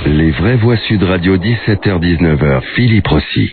Les vraies voix Sud Radio, 17h-19h, Philippe Rossi.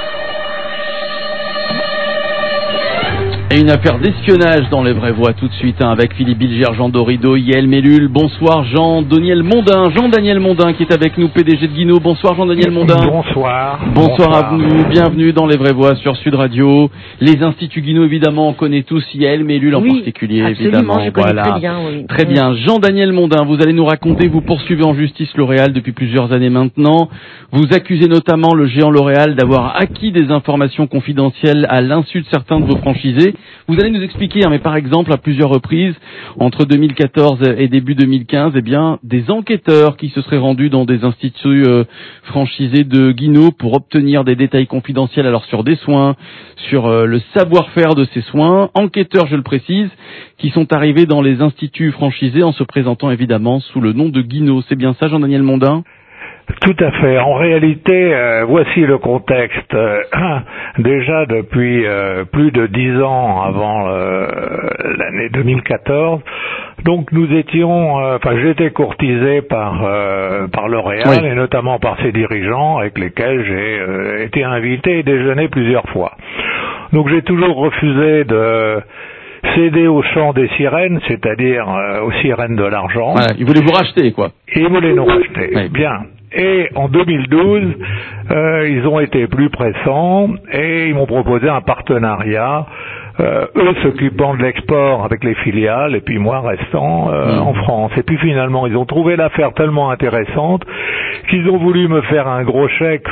Et une affaire d'espionnage dans les vraies voix tout de suite, avec Philippe Bilger, Jean Dorido, Yael Mellul. Bonsoir Jean-Daniel Mondin qui est avec nous, PDG de Guino. Bonsoir Jean-Daniel Mondin. Bonsoir à vous, bienvenue dans les vraies voix sur Sud Radio. Les instituts Guino, évidemment, on connaît tous Yael Mellul en particulier, évidemment. Je connais très bien, oui. Très bien. Jean-Daniel Mondin, vous allez nous raconter, vous poursuivez en justice L'Oréal depuis plusieurs années maintenant. Vous accusez notamment le géant L'Oréal d'avoir acquis des informations confidentielles à l'insu de certains de vos franchisés. Vous allez nous expliquer, mais par exemple, à plusieurs reprises, entre 2014 et début 2015, des enquêteurs qui se seraient rendus dans des instituts franchisés de Guino pour obtenir des détails confidentiels alors sur des soins, sur le savoir-faire de ces soins. Enquêteurs, je le précise, qui sont arrivés dans les instituts franchisés en se présentant évidemment sous le nom de Guino. C'est bien ça, Jean-Daniel Mondin ? Tout à fait. En réalité, voici le contexte. Déjà depuis plus de 10 ans avant l'année 2014, donc nous étions, j'étais courtisé par L'Oréal, et notamment par ses dirigeants avec lesquels j'ai été invité et déjeuné plusieurs fois. Donc j'ai toujours refusé de céder au chant des sirènes, c'est-à-dire aux sirènes de l'argent. Voilà, ils voulaient vous racheter, quoi. Ils voulaient nous racheter. Oui. Bien. Et en 2012, ils ont été plus pressants et ils m'ont proposé un partenariat, eux s'occupant de l'export avec les filiales et puis moi restant en France. Et puis finalement, ils ont trouvé l'affaire tellement intéressante qu'ils ont voulu me faire un gros chèque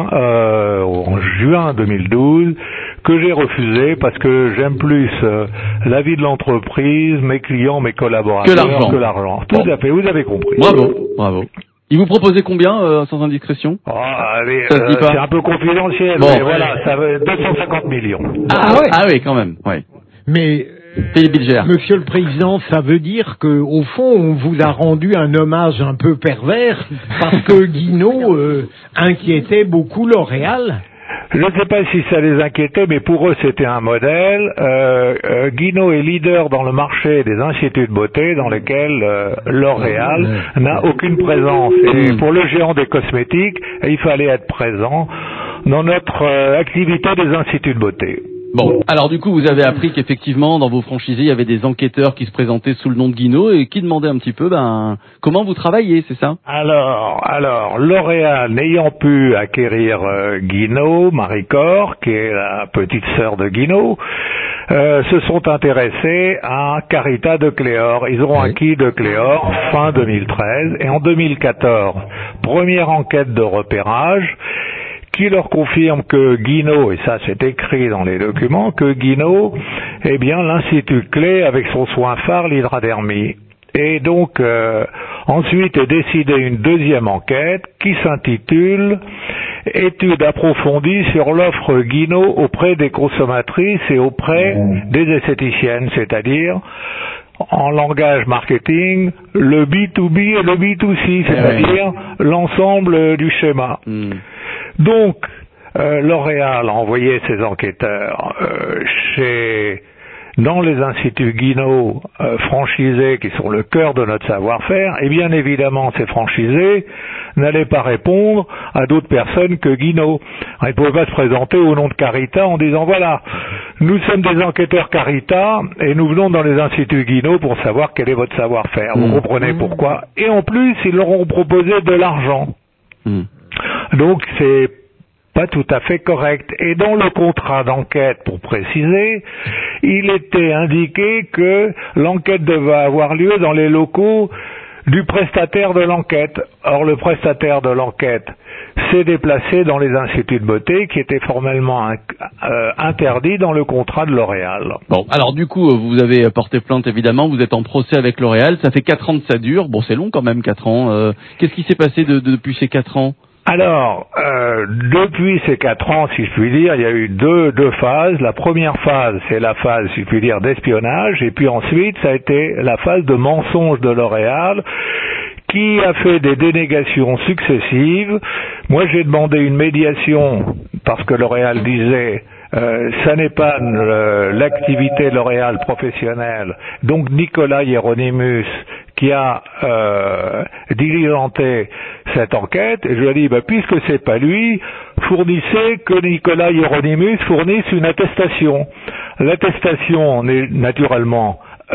en juin 2012 que j'ai refusé parce que j'aime plus la vie de l'entreprise, mes clients, mes collaborateurs que l'argent. Tout à fait, vous avez compris. Bravo. Ils vous proposaient combien, sans indiscrétion? C'est un peu confidentiel, mais voilà, ça veut 250 millions. Ah oui, quand même, oui. Mais, Philippe Bilger. Monsieur le Président, ça veut dire que, au fond, on vous a rendu un hommage un peu pervers parce que Guino inquiétait beaucoup L'Oréal. Je ne sais pas si ça les inquiétait, mais pour eux c'était un modèle. Guino est leader dans le marché des instituts de beauté dans lesquels L'Oréal n'a aucune présence. Et pour le géant des cosmétiques, il fallait être présent dans notre activité des instituts de beauté. Bon, alors du coup, vous avez appris qu'effectivement, dans vos franchisés, il y avait des enquêteurs qui se présentaient sous le nom de Guino et qui demandaient un petit peu, comment vous travaillez, c'est ça? Alors, L'Oréal, n'ayant pu acquérir Guino, Maricor, qui est la petite sœur de Guino, se sont intéressés à Carita de Cléor. Ils ont acquis de Cléor fin 2013 et en 2014, première enquête de repérage, qui leur confirme que Guino, et ça c'est écrit dans les documents, que Guino est bien l'institut clé avec son soin phare, l'hydradermie. Et donc, ensuite est décidée une deuxième enquête qui s'intitule « Étude approfondie sur l'offre Guino auprès des consommatrices et auprès des esthéticiennes », c'est-à-dire, en langage marketing, le B2B et le B2C, c'est-à-dire l'ensemble du schéma. Donc, L'Oréal a envoyé ses enquêteurs dans les instituts Guino franchisés qui sont le cœur de notre savoir-faire, et bien évidemment ces franchisés n'allaient pas répondre à d'autres personnes que Guino. Ils ne pouvaient pas se présenter au nom de Carita en disant voilà, nous sommes des enquêteurs Carita et nous venons dans les instituts Guino pour savoir quel est votre savoir-faire. Vous comprenez pourquoi? Et en plus, ils leur ont proposé de l'argent. Donc c'est pas tout à fait correct. Et dans le contrat d'enquête, pour préciser, il était indiqué que l'enquête devait avoir lieu dans les locaux du prestataire de l'enquête. Or, le prestataire de l'enquête s'est déplacé dans les instituts de beauté qui étaient formellement interdits dans le contrat de L'Oréal. Bon, alors du coup, vous avez porté plainte évidemment, vous êtes en procès avec L'Oréal, ça fait 4 ans que ça dure, bon c'est long quand même 4 ans, qu'est-ce qui s'est passé depuis ces 4 ans? Alors, depuis ces 4 ans, si je puis dire, il y a eu deux phases. La première phase, c'est la phase, si je puis dire, d'espionnage, et puis ensuite, ça a été la phase de mensonge de L'Oréal, qui a fait des dénégations successives. Moi, j'ai demandé une médiation, parce que L'Oréal disait... ça n'est pas l'activité L'Oréal professionnelle. Donc Nicolas Hieronymus, qui a diligenté cette enquête, et je lui ai dit, puisque c'est pas lui, fournissez que Nicolas Hieronymus fournisse une attestation. L'attestation n'est naturellement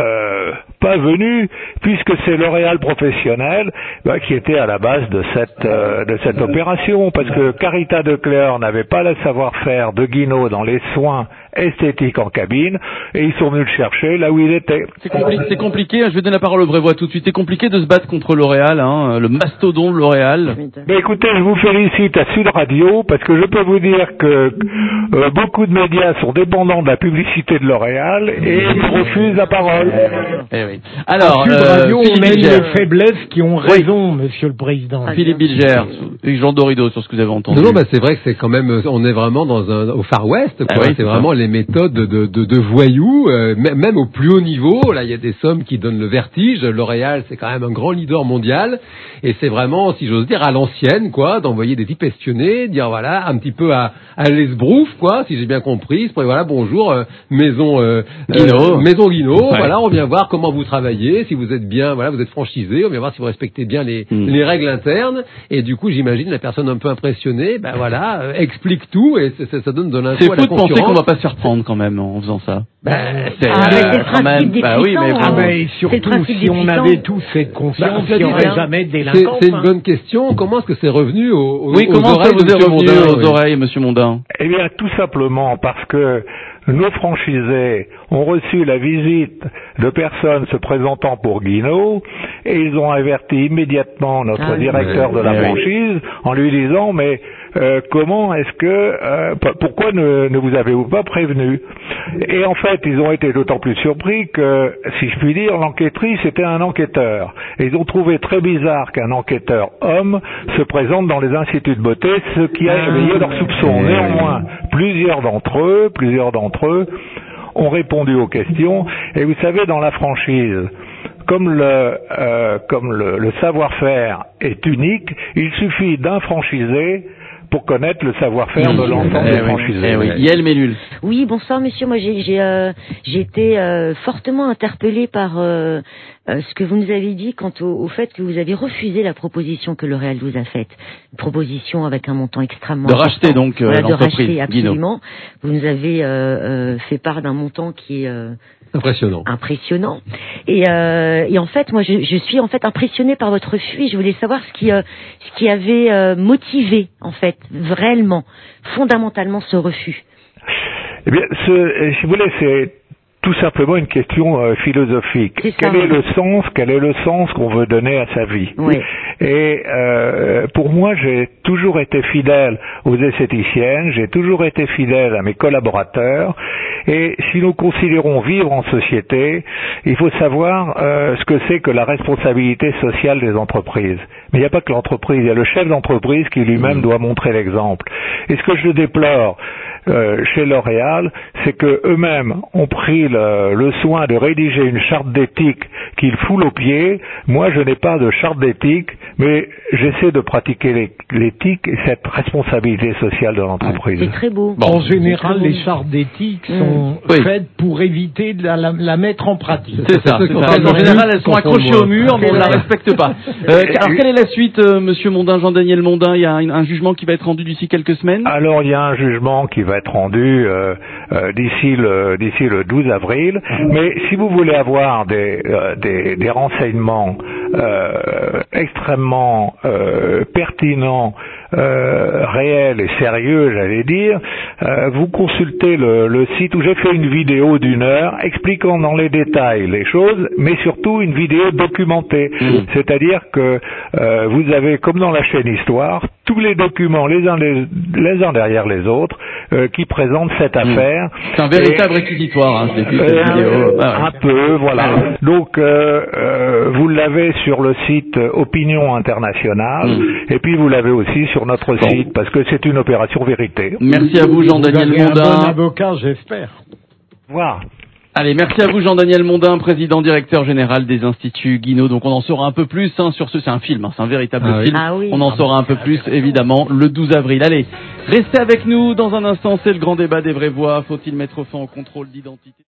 pas venue, puisque c'est L'Oréal Professionnel qui était à la base de cette opération, parce que Carita Declercq n'avait pas le savoir-faire de Guinaud dans les soins esthétiques en cabine, et ils sont venus le chercher là où il était. C'est compliqué, je vais donner la parole au Brévois tout de suite. C'est compliqué de se battre contre L'Oréal, le mastodonte de L'Oréal. Écoutez, je vous félicite à Sud Radio, parce que je peux vous dire que beaucoup de médias sont dépendants de la publicité de L'Oréal et refusent la parole. Oui. Alors, Sud Radio, on a Bilger. une faiblesse qui ont raison, Monsieur le Président. Philippe Bilger, Jean Dorido, sur ce que vous avez entendu. Non, c'est vrai que c'est quand même, on est vraiment au Far West, quoi. Oui, c'est vraiment les méthodes de voyous, même au plus haut niveau. Là, il y a des sommes qui donnent le vertige. L'Oréal, c'est quand même un grand leader mondial, et c'est vraiment, si j'ose dire, à l'ancienne, quoi, d'envoyer des types espionnés, dire voilà, un petit peu à l'esbrouf, quoi, si j'ai bien compris. Voilà, bonjour, maison Guinaud. Ouais. Voilà, on vient voir comment vous travaillez, si vous êtes bien, voilà, vous êtes franchisé, on vient voir si vous respectez bien les règles internes, et du coup, j'imagine la personne un peu impressionnée, explique tout, et ça donne de l'info C'est à la fou de penser concurrence. qu'on va pas se faire prendre quand même en faisant ça. c'est le principe des puissants. Et surtout, si on avait tous cette confiance, il n'y aurait jamais de délinquance. C'est une bonne question. Comment est-ce que c'est revenu aux comment ça oreilles vous de est Monsieur revenu Mondin, aux oui. oreilles, Monsieur Mondin? Eh bien, tout simplement parce que nos franchisés ont reçu la visite de personnes se présentant pour Guinaud, et ils ont averti immédiatement notre directeur de la franchise en lui disant mais comment est-ce que pourquoi ne vous avez-vous pas prévenu? Et en fait, ils ont été d'autant plus surpris que, si je puis dire, l'enquêtrice était un enquêteur. Et ils ont trouvé très bizarre qu'un enquêteur homme se présente dans les instituts de beauté, ce qui a éveillé leurs soupçons. Néanmoins, plusieurs d'entre eux ont répondu aux questions. Et vous savez, dans la franchise, comme le savoir-faire est unique, il suffit d'un franchisé pour connaître le savoir-faire de l'ensemble des franchisés. Yael Mellul. Oui, bonsoir monsieur. Moi j'ai été fortement interpellée par ce que vous nous avez dit quant au fait que vous avez refusé la proposition que L'Oréal vous a faite. Une proposition avec un montant extrêmement important. Racheter donc l'entreprise. De racheter, absolument. Vous nous avez fait part d'un montant qui est impressionnant. Et en fait, moi je suis en fait impressionnée par votre refus. Je voulais savoir ce qui avait motivé en fait réellement, fondamentalement ce refus. Eh bien, si vous voulez, c'est tout simplement une question philosophique. Quel est le sens qu'on veut donner à sa vie? Oui. Et pour moi, j'ai toujours été fidèle aux esthéticiennes, j'ai toujours été fidèle à mes collaborateurs. Et si nous considérons vivre en société, il faut savoir ce que c'est que la responsabilité sociale des entreprises. Mais il n'y a pas que l'entreprise, il y a le chef d'entreprise qui lui-même doit montrer l'exemple. Et ce que je déplore chez L'Oréal, c'est que eux-mêmes ont pris le soin de rédiger une charte d'éthique qu'ils foulent aux pieds. Moi, je n'ai pas de charte d'éthique, mais j'essaie de pratiquer l'éthique et cette responsabilité sociale de l'entreprise. C'est très beau. En général, les chartes d'éthique sont faites pour éviter de la mettre en pratique. C'est ça. En général, elles sont accrochées au mur, mais on ne la respecte pas. Alors, quelle est la suite, Monsieur Mondin, Jean-Daniel Mondin? Il y a un jugement qui va être rendu d'ici quelques semaines? Alors, il y a un jugement qui va être rendu d'ici le 12 avril. Mais si vous voulez avoir des renseignements extrêmement pertinents, réels et sérieux, j'allais dire, vous consultez le site où j'ai fait une vidéo d'1 heure expliquant dans les détails les choses, mais surtout une vidéo documentée. C'est-à-dire que vous avez, comme dans la chaîne Histoire, tous les documents les uns derrière les autres qui présentent cette affaire. C'est un véritable réquisitoire, je l'ai vu cette vidéo. Un peu, voilà. Donc vous l'avez sur le site Opinion Internationale, et puis vous l'avez aussi sur notre site, parce que c'est une opération vérité. Merci à vous, Jean-Daniel Mondin. Vous avez un bon avocat, j'espère. Voilà. Allez, merci à vous, Jean-Daniel Mondin, président directeur général des Instituts Guinaud. Donc on en saura un peu plus sur c'est un film, c'est un véritable film. Oui. On en saura un peu plus, évidemment, le 12 avril. Allez, restez avec nous dans un instant, c'est le grand débat des vraies voix. Faut-il mettre fin au contrôle d'identité?